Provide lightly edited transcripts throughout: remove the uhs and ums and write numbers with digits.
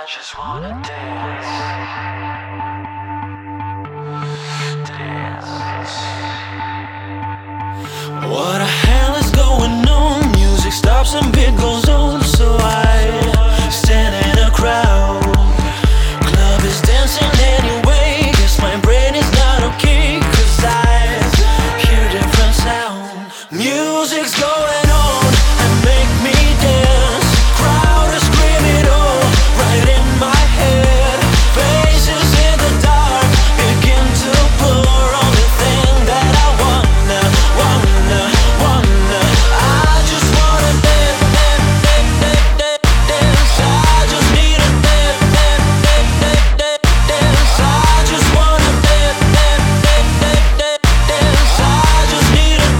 I just wanna dance. Dance. What the hell is going on? Music stops and beat goes on. So I stand in a crowd. Club is dancing anyway. Guess my brain is not okay, 'cause I hear different sound. Music's going on and make me dance. Crowd is screaming oh, right in my head. Faces in the dark begin to blur. Only thing that I wanna I just wanna dance. I just need a dance. I just wanna dance. I just need a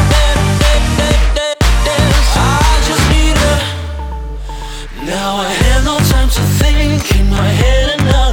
dance. I just need a. Now I have no time to think, in my head and now